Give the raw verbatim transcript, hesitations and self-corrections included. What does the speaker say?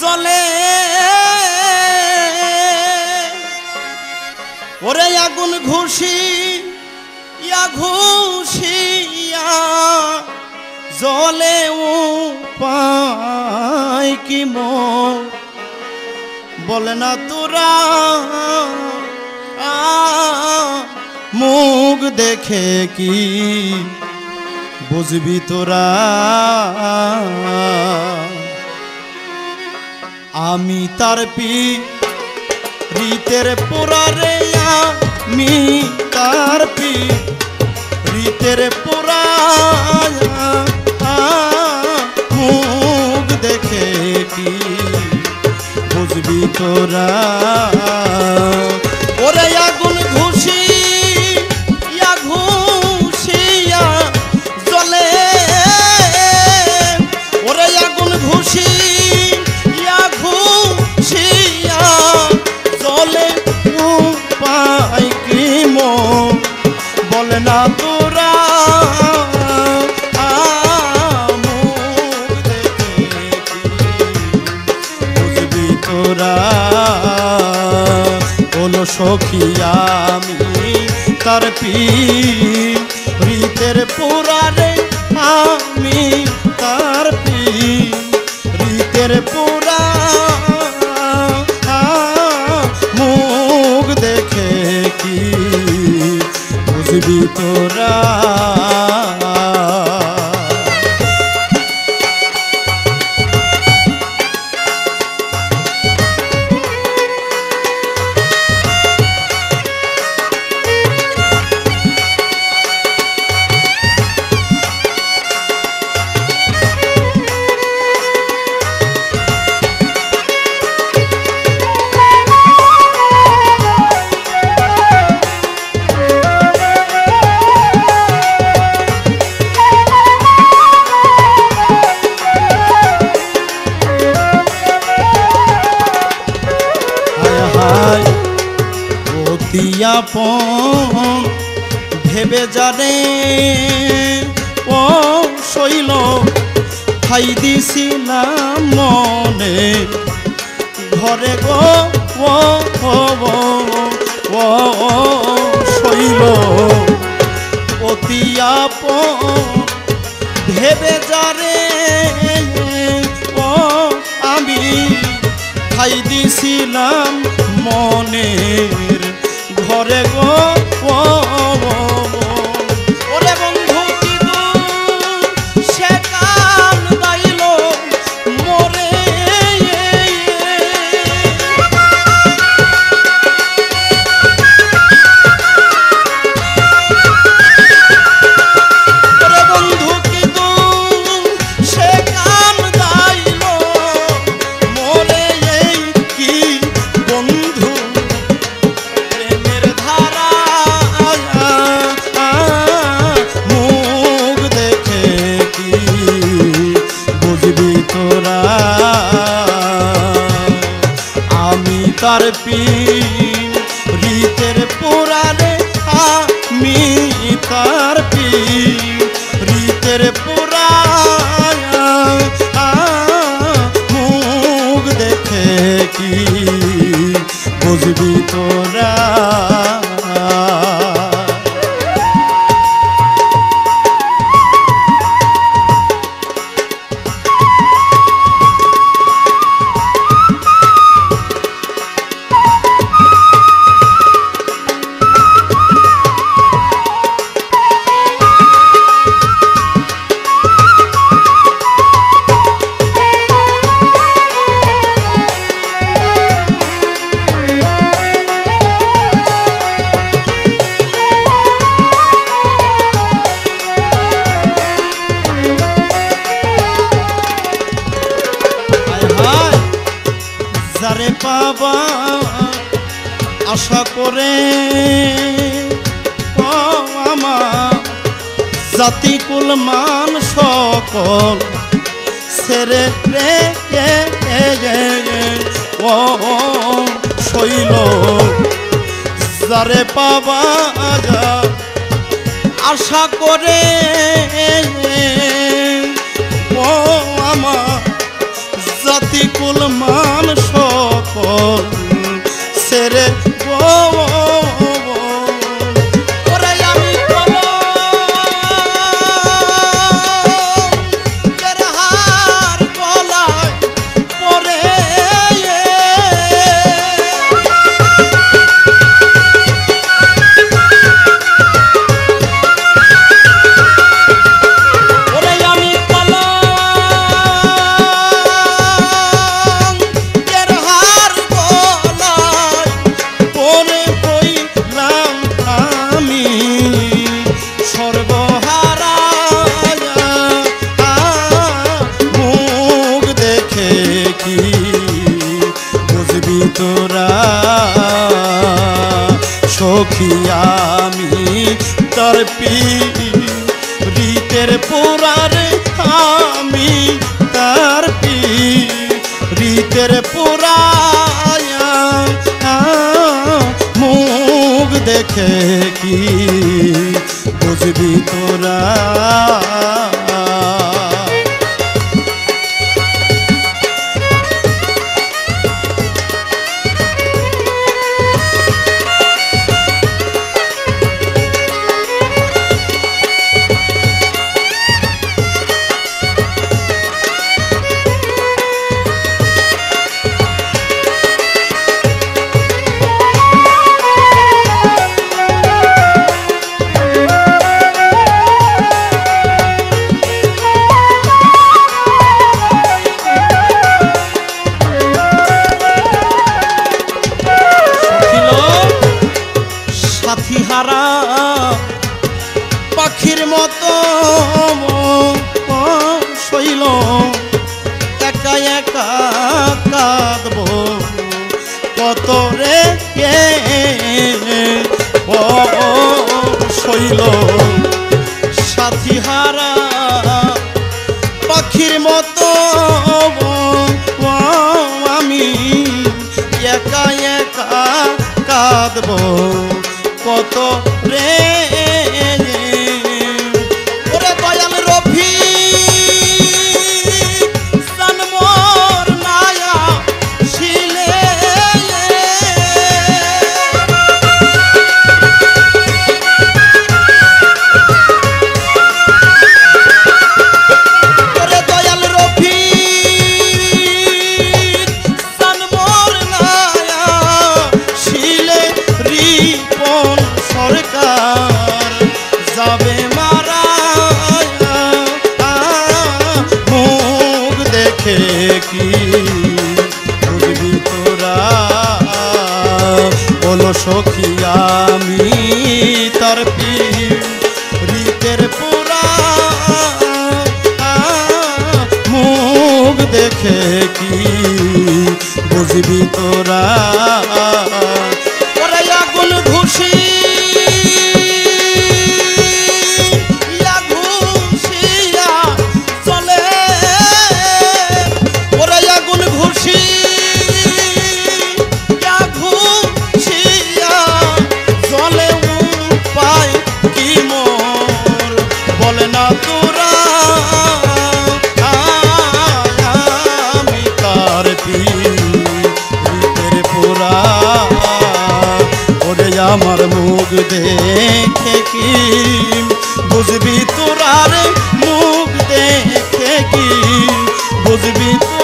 জলে ওরে আগুন ঘুষি ইয়া ঘুষিয়া জলে উপায় কি মো বলে না তোরা মুখ দেখে কি বুঝবি তোরা আমি তার পি রীতের পোড়ারে আমি তার পি রীতের পোড়া মুখ দেখে কি বুঝবি তোরা ওরে আগুন ঘুষি ইয়া ঘুষিয়া জলে ওরে আগুন ঘুষি ইয়া ঘুষিয়া জলে উপায় কি মো বলে না তোরা বলো সখী আমি তার পীড়িতের পুরারে আমি তার পীড়িতের পুরা মুখ দেখে কি বুঝবি তোরা আপন ভেবে জানে ও শৈল খাই দিছিলাম মনে ঘরে গো ও ও শৈল অতি আপন ভেবে জানে ও আমি খাই দিছিলাম মনের ঘরে গো ওরে বন্ধু কি সে কান গাইল মোরে ওরে বন্ধু কি সে কান গাইল মোরে কি বন্ধু তার পীড়িতের পোড়ারে আমি তার পীড়িতের পোড়া মুখ দেখে কি বুঝবি তোরা যারে পাবা আশা করে ও আমার জাতি কুল মান সকল ছেড়ে রে ও শৈল যারে পাবা আশা করে ও আমার জাতি কুল মা পীড়িতের পোড়ারে আমি তার পীড়িতের পোড়ায়া মুখ দেখে কি বুঝবি তোরা। সাথীহারা পাখির মতো শৈল একা একা কাঁদব কত রে শৈল। সাথীহারা পাখির মতো আমি একা একা কাঁদব কত রে। ওরে দয়াল রফি সানমোর মায়া শিলে ওরে দয়াল রফি সানমোর মায়া শিলে রিপন সরকার যাবে মারা মুখ দেখে কি বুঝবি তোরা। বলো সখী আমি তার পীড়িতের পোড়া মুখ দেখে কি বুঝবি তোরা। ওরে আগুন ঘুষি আমার মুখ দেখে কি বুঝবি তোরা রে মুখ দেখে কি বুঝবি।